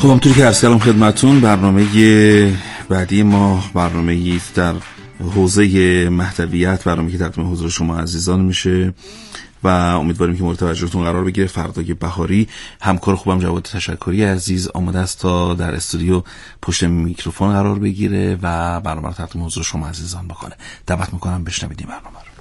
خب همونطوری که عرض کردم خدمتون، برنامه بعدی ما برنامه‌ای در حوزه مهدویت، برنامه‌ای که تقدیم حضور شما عزیزان میشه و امیدواریم که مورد توجهتون قرار بگیره. فردای بهاری همکار خوبم جواد تشکری عزیز آماده است تا در استودیو پشت میکروفون قرار بگیره و برنامه رو تقدیم حضور شما عزیزان بکنه. دعوت میکنم بشنوید این برنامه رو.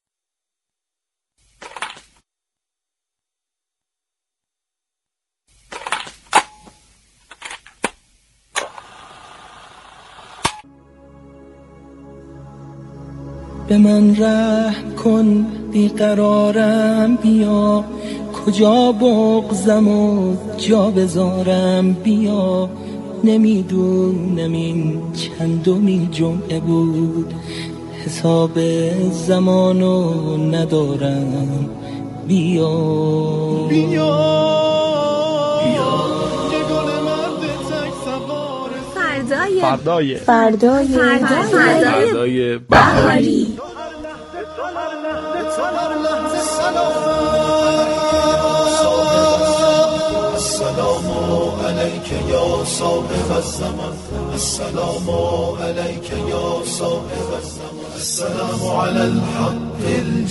به من رحم کن بیقرارم، بیا کجا بغضم و جا بذارم، بیا نمیدونم این چندمی جمعه بود، حساب زمانو ندارم، بیا بیا فردای بهاری. السلام علیک یا صاحب الزمان، السلام علیک یا صاحب الزمان، السلام علی الحق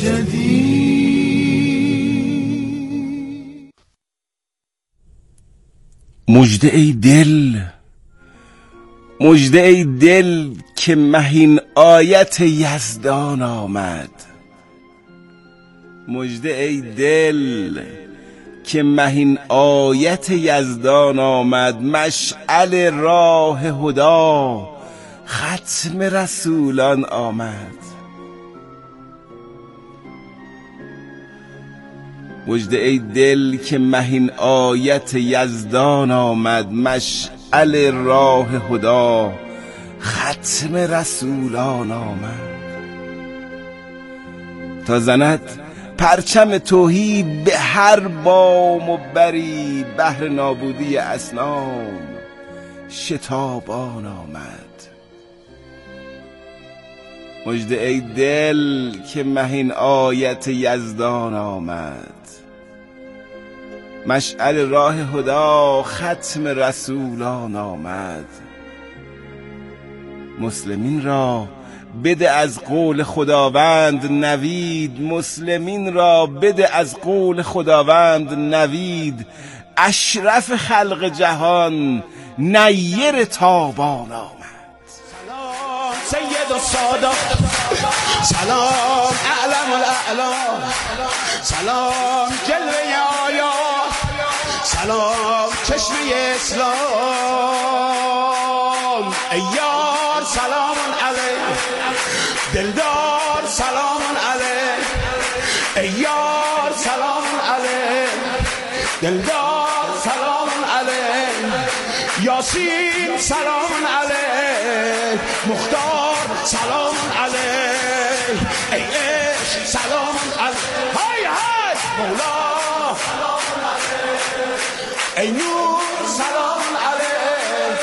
الجدید. مژده ای دل، مژده ای دل که مهین آیت یزدان آمد، مژده ای دل که مهین آیت یزدان آمد، مشعل راه هدا ختم رسولان آمد. مژده ای دل که مهین آیت یزدان آمد، مشعل راه هدا ختم رسولان آمد. تا زند پرچم توحید به هر بام و بری، بهر نابودی اصنام شتابان آمد. مژده ای دل که مهین آیت یزدان آمد، مشعل راه هدا ختم رسولان آمد. مسلمین را بده از قول خداوند نوید، مسلمین را بده از قول خداوند نوید، اشرف خلق جهان نیر تابان آمد. سلام سید السادات، سلام اعلم الاعلام، سلام جلوه آیات، سلام چشمه اسلام. ای یار سلام علیک، دلدار سلام علیک، ای یار سلام علیک، دلدار سلام علیک، یاسین سلام علیک، مختار سلام علیک، ای عشق سلام علیک، های های مولا سلام علیک، ای نور سلام علیک،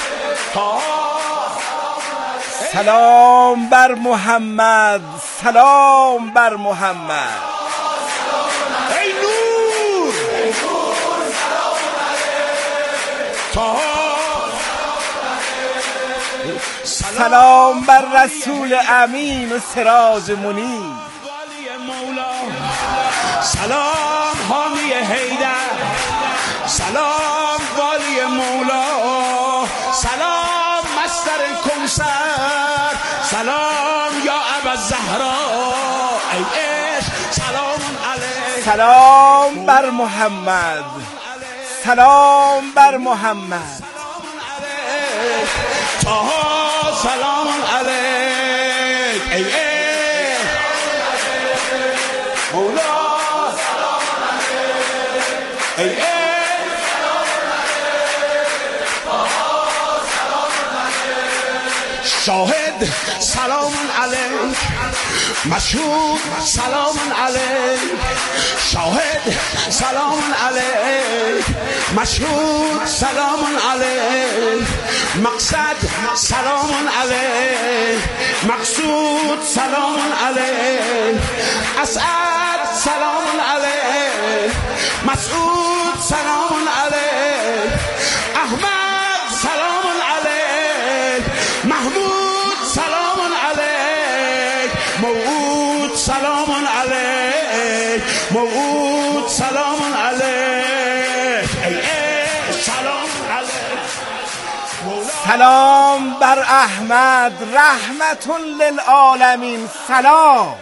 سلام بر محمد، سلام بر محمد، ای نور سلام علیک، سلام بر رسول امین و سراج منیر، والی مولا سلام، حامی حیدر سلام، والی مولا سلام، مستر کوثر سلام، یا ابوالزهرا ای عشق سلام علیک، سلام بر محمد، سلام بر محمد، طه سلام علیک، ای عشق مولا سلام علیک، ای عشق شاهد سلام علیک، مشهود سلام علیک، شاهد سلام علیک، مشهود سلام علیک، مقصد سلام علیک، مقصود سلام علیک، اسعد سلام علیک، مسعود سلام علیک، احمد سلام علیک محمود سلام علیک موعود سلام علیک موعود سلام علیک سلام علیک سلام بر احمد رحمت للعالمین سلام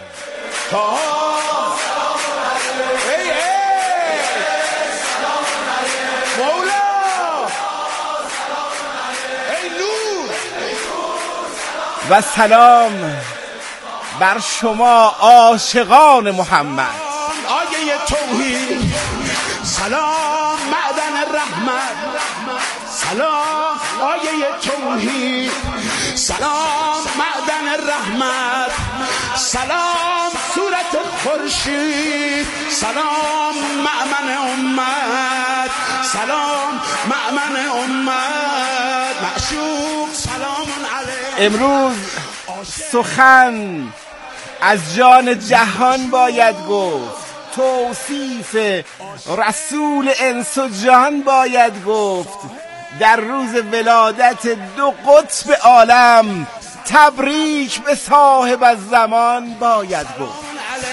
و سلام بر شما عاشقان محمد. آیه توحید سلام معدن رحمت سلام آیه توحید سلام معدن رحمت سلام صورت خورشید سلام مأمن امت سلام مأمن امت معشوق سلام علیک. امروز سخن از جان جهان باید گفت، توصیف رسول انس و جهان باید گفت. در روز ولادت دو قطب عالم تبریک به صاحب الزمان باید گفت.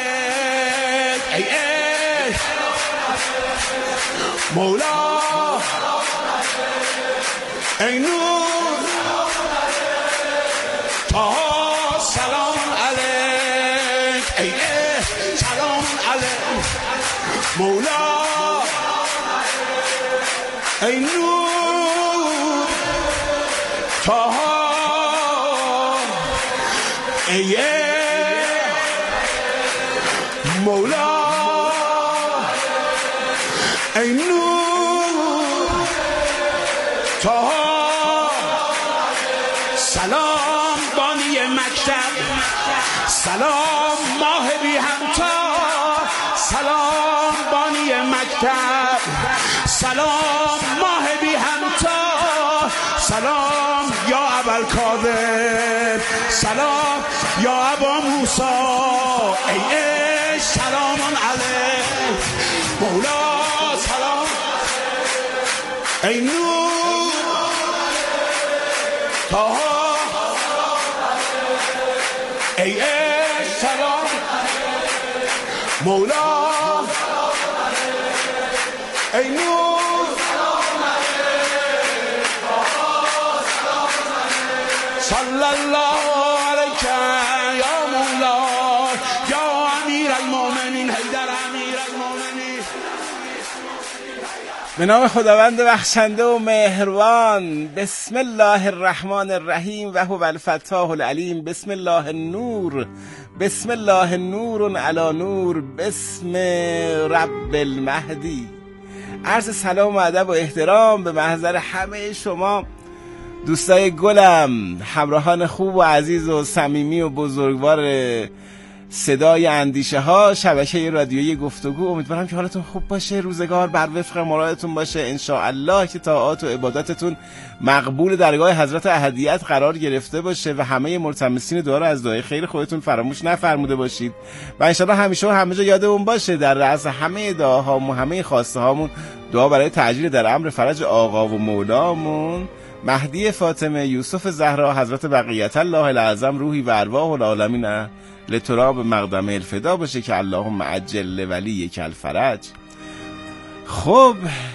مولا ای نور تا سلام علیک ای سلام علیک مولا ای نور تا ای مولا ای نور تا سلام بانی مکتب سلام ماه بی همتا سلام بانی مکتب سلام ماه بی همتا سلام یا ابوالکاظم سلام یا ابا موسی ای سلام علیک مولا سلام ای نور تا ای سلام مولا ای نور صلی الله علیک یا مولا یا امیر المؤمنین حیدر امیر المؤمنین. به نام خداوند بخشنده و مهربان. بسم الله الرحمن الرحیم و هو الفتاح العلیم. بسم الله النور بسم الله نور علی نور بسم رب المهدی. عرض سلام و ادب و احترام به محضر همه شما دوستای گلم، همراهان خوب و عزیز و صمیمی و بزرگوار صدای اندیشه ها، شبکه رادیویی گفتگو. امیدوارم که حالتون خوب باشه، روزگار بر وفق مرادتون باشه ان شاء الله، که طاعات و عباداتتون مقبول درگاه حضرت احدیت قرار گرفته باشه و همه ملتمسین دعا رو از دعای خیر خودتون فراموش نفرموده باشید و ان شاء الله همیشه و همه جا یادمون باشه در رأس همه دعاهامون، همه خواسته هامون، دعا برای تعجیل در امر فرج آقا و مولامون مهدی فاطمه یوسف زهرا حضرت بقیت الله الاعظم روحی و ارواح العالمین لتراب مقدمه الفدا باشه که اللهم عجل ولی کل فرج. خب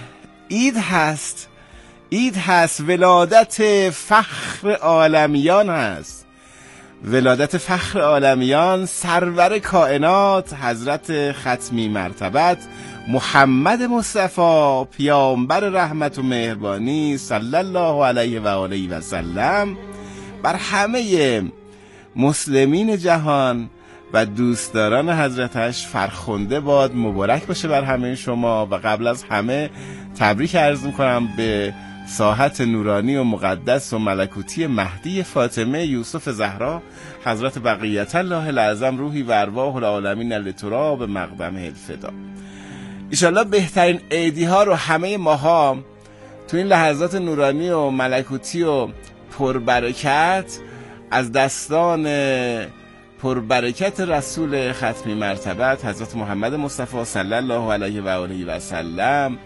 عید هست، ولادت فخر عالمیان هست، ولادت فخر عالمیان، سرور کائنات حضرت ختمی مرتبت محمد مصطفی پیامبر رحمت و مهربانی صلی الله علیه و آله و سلم بر همه مسلمین جهان و دوستداران حضرتش فرخنده باد، مبارک باشه بر همه شما. و قبل از همه تبریک عرض میکنم به ساحت نورانی و مقدس و ملکوتی مهدی فاطمه یوسف زهرا حضرت بقیت الله الاعظم روحی و ارواح العالمین لتراب مقدمه الفدا. ایشالله بهترین عیدی ها رو همه ماها تو این لحظات نورانی و ملکوتی و پربرکت از دستان پربرکت رسول ختمی مرتبت حضرت محمد مصطفی صلی الله علیه و آله و سلم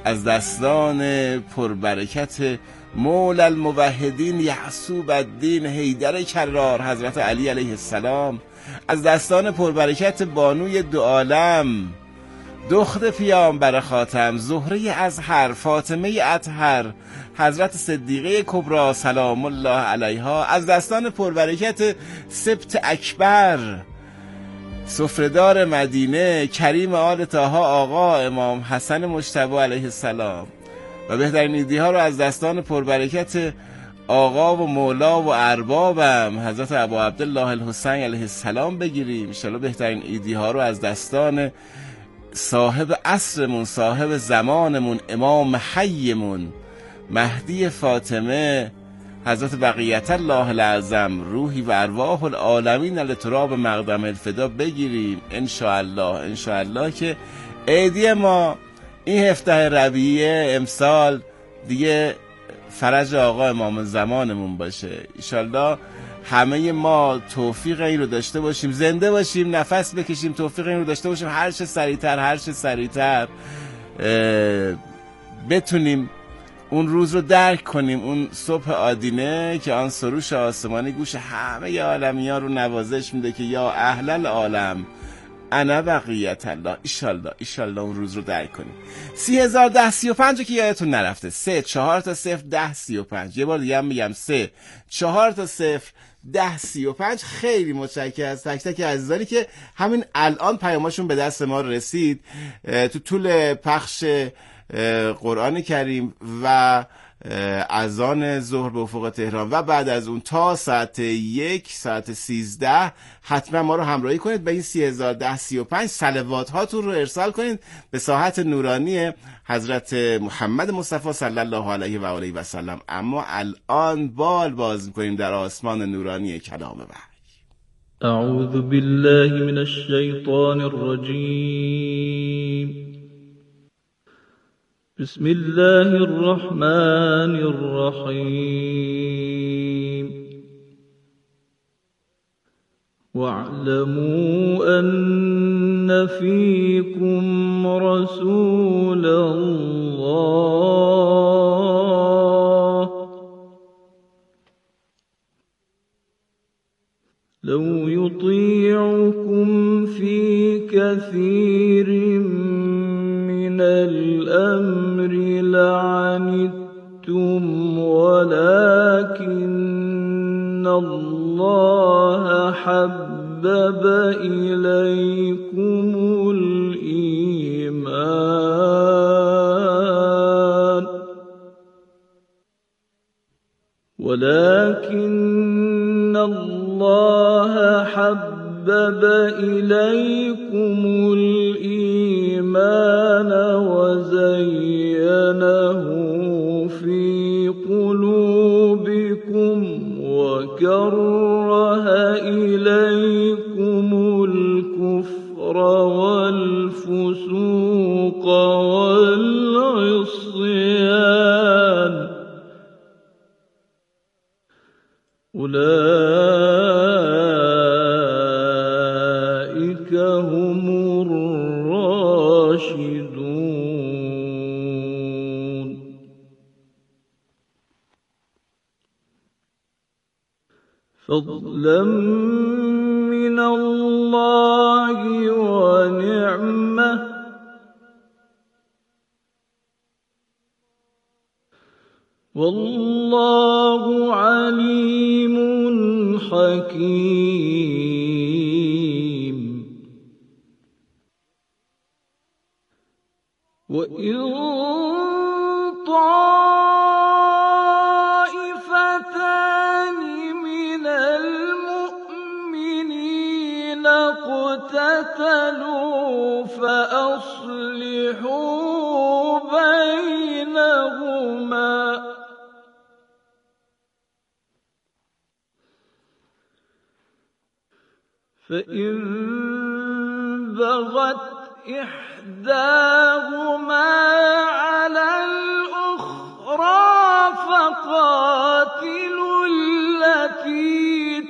از دستان پربرکت مولا الموحدین یعصوب الدین حیدر کرار حضرت علی علیه السلام، از دستان پربرکت بانوی دو عالم دختر پیامبر خاتم زهره ازهر فاطمه اطهر حضرت صدیقه کبری سلام الله علیها، از دستان پربرکت سبط اکبر سفره‌دار مدینه کریم آل طه آقا امام حسن مجتبی علیه السلام، و بهترین ایدی ها رو از دستان پربرکت آقا و مولا و اربابم حضرت ابو عبدالله الحسین علیه السلام بگیریم. انشالله بهترین ایدی ها رو از دستان صاحب عصرمون، صاحب زمانمون، امام حیمون مهدی فاطمه حضرت بقیت الله العظم روحی و ارواح العالمین لتراب مقدم الفدا بگیریم. انشاءالله که عیدی ما این 17 ربیعه امسال دیگه فرج آقا امام زمانمون باشه. انشاءالله همه ما توفیق این رو داشته باشیم، زنده باشیم، نفس بکشیم، توفیق این رو داشته باشیم هر چه سریعتر بتونیم اون روز رو درک کنیم، اون صبح آدینه که آن سروش آسمانی گوش همه عالمیان رو نوازش میده که یا اهل العالم انا بقیت الله. ایشالله اون روز رو درک کنیم. 301035 که یادتون نرفته، 3 4 تا 0 10 35. یه بار دیگه هم میگم 3 4 تا 0 10 35. خیلی متشکرم از تک تک عزیزانی که همین الان پیاماشون به دست ما رسید تو طول پخش قرآن کریم و اذان ظهر به افق تهران و بعد از اون تا ساعت 1 ساعت 13 حتما ما رو همراهی کنید. به این 301035 صلوات هاتون رو ارسال کنید به ساحت نورانی حضرت محمد مصطفی صلی الله علیه و آله و سلم. اما الان بال باز می‌کنیم در آسمان نورانی کلام وحی. اعوذ بالله من الشیطان الرجیم. بسم الله الرحمن الرحيم. واعلموا أن فيكم رسول الله لو يطيعكم في كثير من الأمر لعنتم ولكن الله حبب إليكم الإيمان وزينه في قلوبكم وكره إليكم الكفر والفسوق والعصيان أولئك هم الراشدون. فضلا من الله ونعمة والله عليم حكيم. وإن طائفتان من المؤمنين اقتتلوا فأصلحوا بينهما فإن بغت إحداهما على الأخرى فقاتلوا التي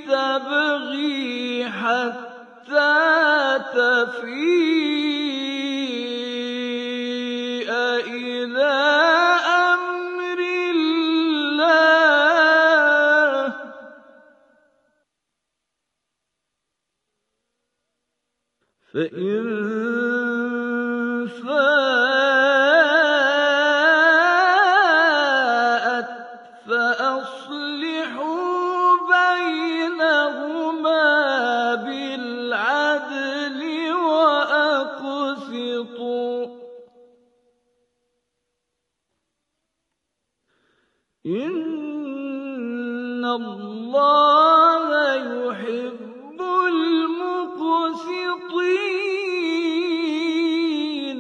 تبغي حتى تفيء إلى فإن فاءت فأصلحوا بينهما بالعدل وأقسطوا إن الله يحب المقسطين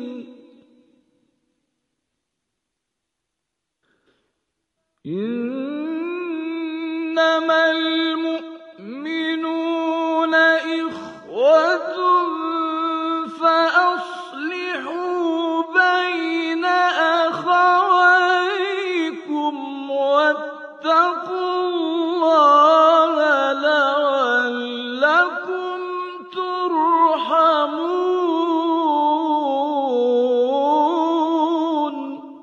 إنما المؤمنون إخوة فأصلحوا بين أخويكم واتقوا الله لعلكم ترحمون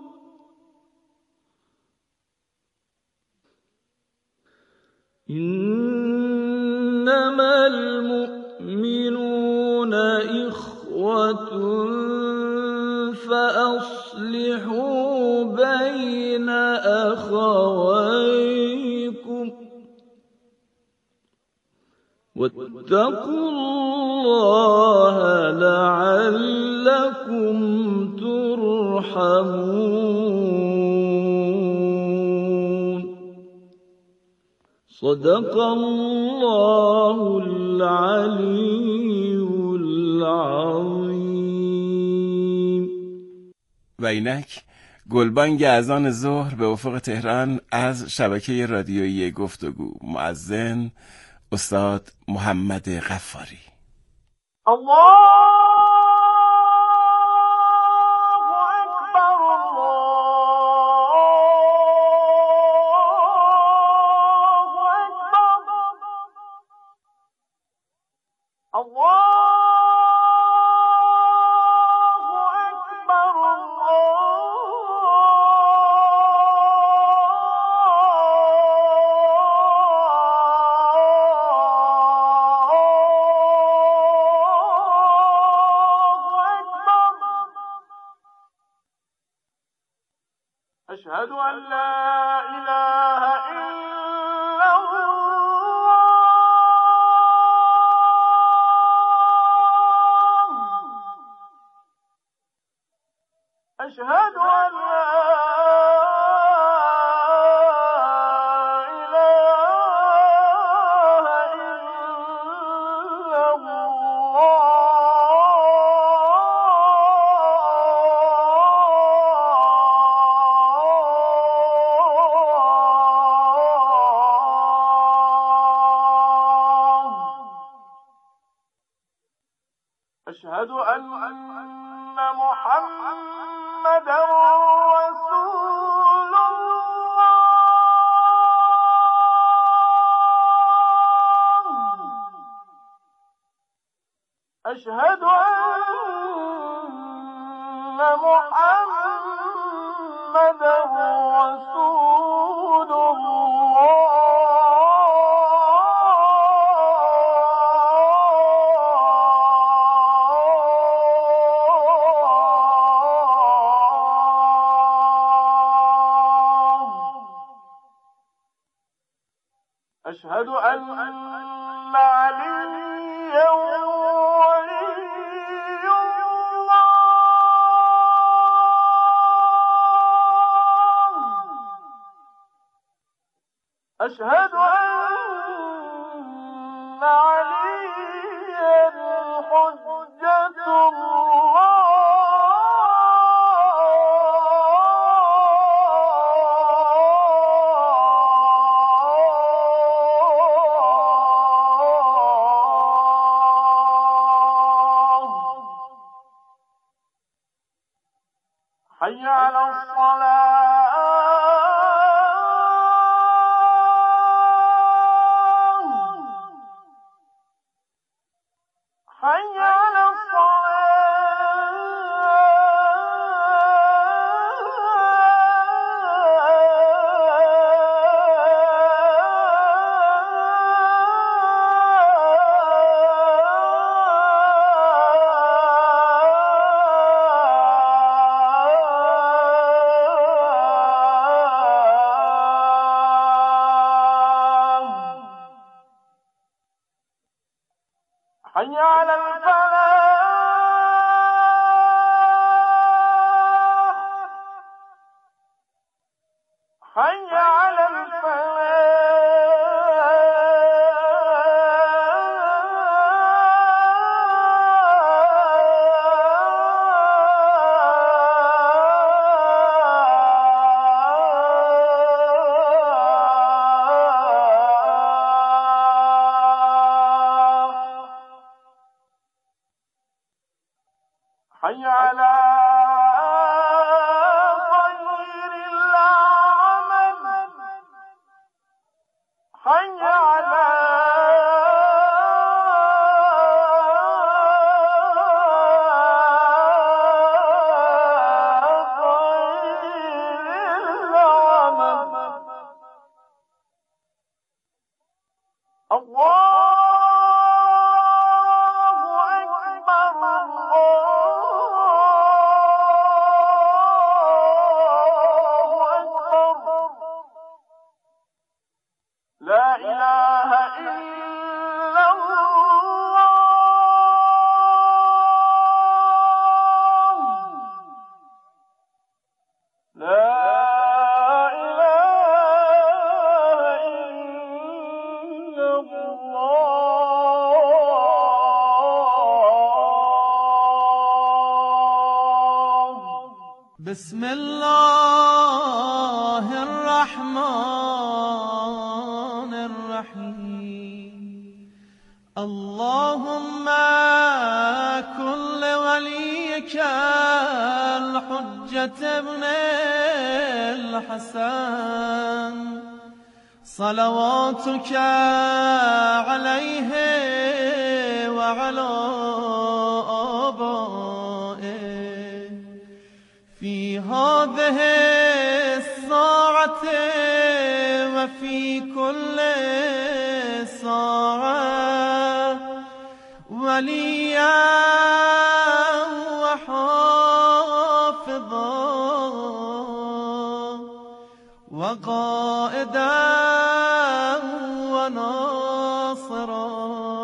إنما المؤمنون إخوة فأصلحوا بين أخويكم واتقوا الله لعلكم ترحمون صدق الله العلي العظيم. و اینک گلبانگ اذان ظهر به افق تهران از شبکه رادیویی گفتگو، مؤذن استاد محمد غفاری. أشهد أن لا إله إلا الله أشهد أن لا أشهد أن محمدا رسول الله أشهد أن محمدا رسول الله أشهد أن عليا ولي الله أشهد أن عليا حجة الله حي على الصلاة حي على الصلاة حي على الفلاح حي على حي على خير العمل حي على خير العمل الله لا إله إلا الله لا إله إلا الله بسم الله الرحمن الرحيم اللهم كن لوليك الحجة ابن الحسن صلواتك عليه وعلى آبائه في هذه الساعة وفي كل ساعة وليا وحافظا وقائدا وناصرا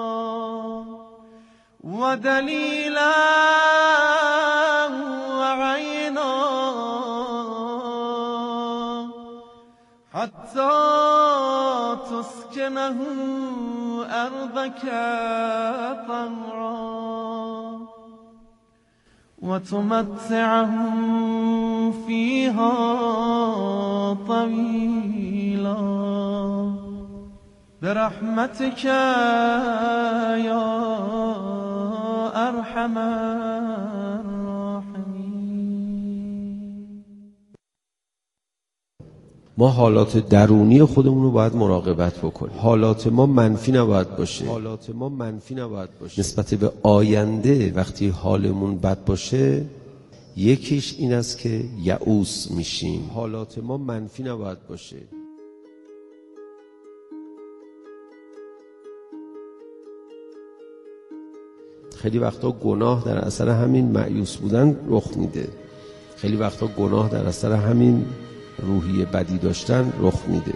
ودليلا وعينا حتى تسكنه أرضك طمعا وتمتعه فيها طويلا برحمتك يا أرحم ما حالات درونی خودمون رو باید مراقبت بکنیم. حالات ما منفی نباید باشه. نسبت به آینده وقتی حالمون بد باشه، یکیش این است که یئوس میشیم. حالات ما منفی نباید باشه. خیلی وقتا گناه در اثر همین مایوس بودن رخ میده. خیلی وقتا گناه در اثر همین روحیه بدی داشتن رخ میده.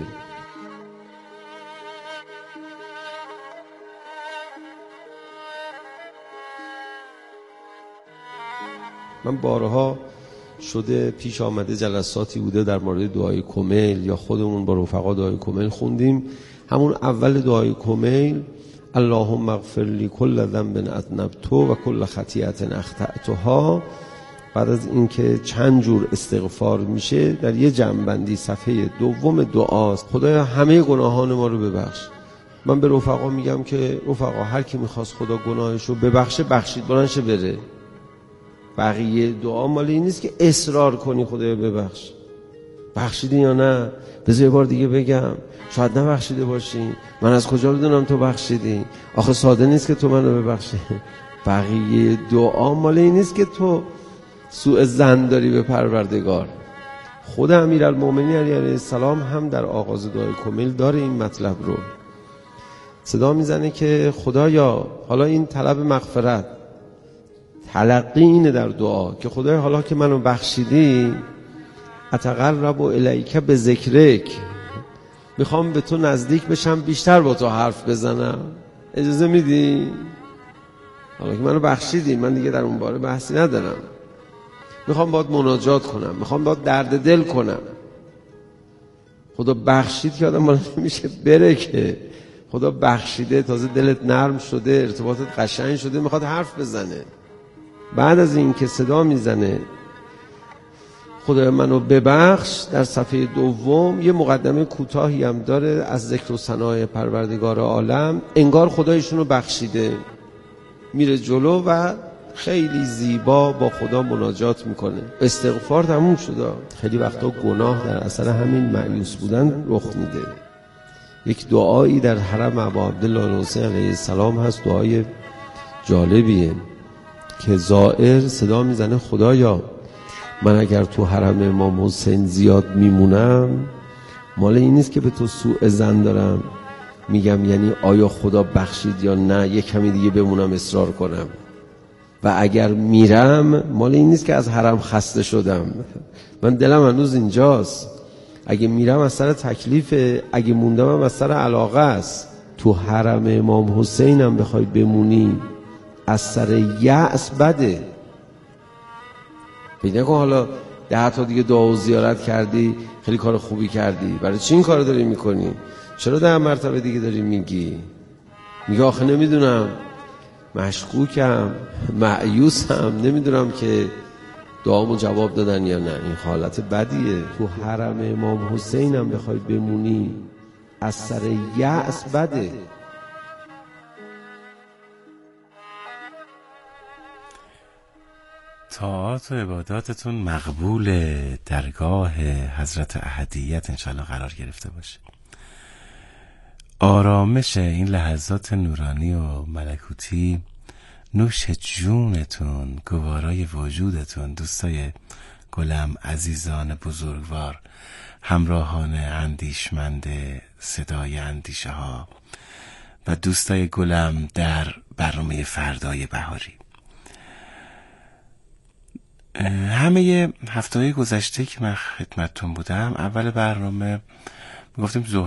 من بارها شده پیش آمده جلساتی بوده در مورد دعای کمیل یا خودمون با رفقا دعای کمیل خوندیم. همون اول دعای کمیل اللهم اغفر لی کل ذنب اذنبته و کل خطیئة اخطأتها، بعد از اینکه چند جور استغفار میشه در یه جمع‌بندی صفحه دوم دعاست خدایا همه گناهان ما رو ببخش. من به رفقا میگم که رفقا هر کی میخواست خدا گناهش رو ببخشه بخشید بلندشه بره. بقیه دعا مال این نیست که اصرار کنی خدایا ببخش. بخشیدی یا نه؟ بذار یه بار دیگه بگم، شاید نبخشیده باشی، من از کجا بدونم تو بخشیدی؟ آخه ساده نیست که تو منو ببخشی. بقیه دعا مال این نیست که تو سوء ظن داری به پروردگار. خود امیرالمومنین علیه السلام هم در آغاز دعای کمیل داره این مطلب رو. صدا میزنه که خدایا، حالا این طلب مغفرت تلقی اینه در دعا که خدایا حالا که منو بخشیدی اتقرب الیک بذکرک، میخوام به تو نزدیک بشم، بیشتر با تو حرف بزنم، اجازه میدی؟ حالا که منو بخشیدی، من دیگه در اون باره بحثی ندارم. میخوام باید مناجات کنم، میخوام باید درد دل کنم. خدا بخشید که آدم نمیشه بره که. خدا بخشیده، تازه دلت نرم شده، ارتباطت قشنگ شده، میخواد حرف بزنه. بعد از این که صدا میزنه خدا منو ببخش، در صفحه دوم یه مقدمه کوتاهی هم داره از ذکر و ثنای پروردگار عالم. انگار خدایشون رو بخشیده، میره جلو و خیلی زیبا با خدا مناجات میکنه. استغفار تموم شده. خیلی وقتا گناه در اثر همین مایوس بودن رخ میده. یک دعایی در حرم ابا عبدالله حسین علیه السلام هست، دعای جالبیه که زائر صدا میزنه خدایا من اگر تو حرم امام حسین زیاد میمونم، مال این نیست که به تو سوء ظن دارم میگم یعنی آیا خدا بخشید یا نه، یک کمی دیگه بمونم اصرار کنم. و اگر میرم مال این نیست که از حرم خسته شدم، من دلم هنوز اینجاست. اگه میرم از سر تکلیفه، اگه موندم هم از سر علاقه است. تو حرم امام حسینم بخوای بمونی از سر یأس بده. فکر نکن حالا 10 تا دیگه دعا و زیارت کردی خیلی کار خوبی کردی، برای چی این کارو داری میکنی؟ چرا 10 مرتبه دیگه داری میگی؟ میگه آخه نمیدونم، مشکوکم، مایوسم، نمیدونم که دعامو جواب دادن یا نه. این حالت بدیه. تو حرم امام حسینم بخوای بمونی از سر یأس بده. طاعات و عباداتتون مقبول درگاه حضرت احدیت انشاءالله قرار گرفته باشه. آرامش این لحظات نورانی و ملکوتی نوش جونتون، گوارای وجودتون، دوستای گلم، عزیزان بزرگوار، همراهان اندیشمند صدای اندیشه ها و دوستای گلم در برنامه فردای بهاری. همه هفته‌های گذشته که من خدمتتون بودم، اول برنامه گفتیم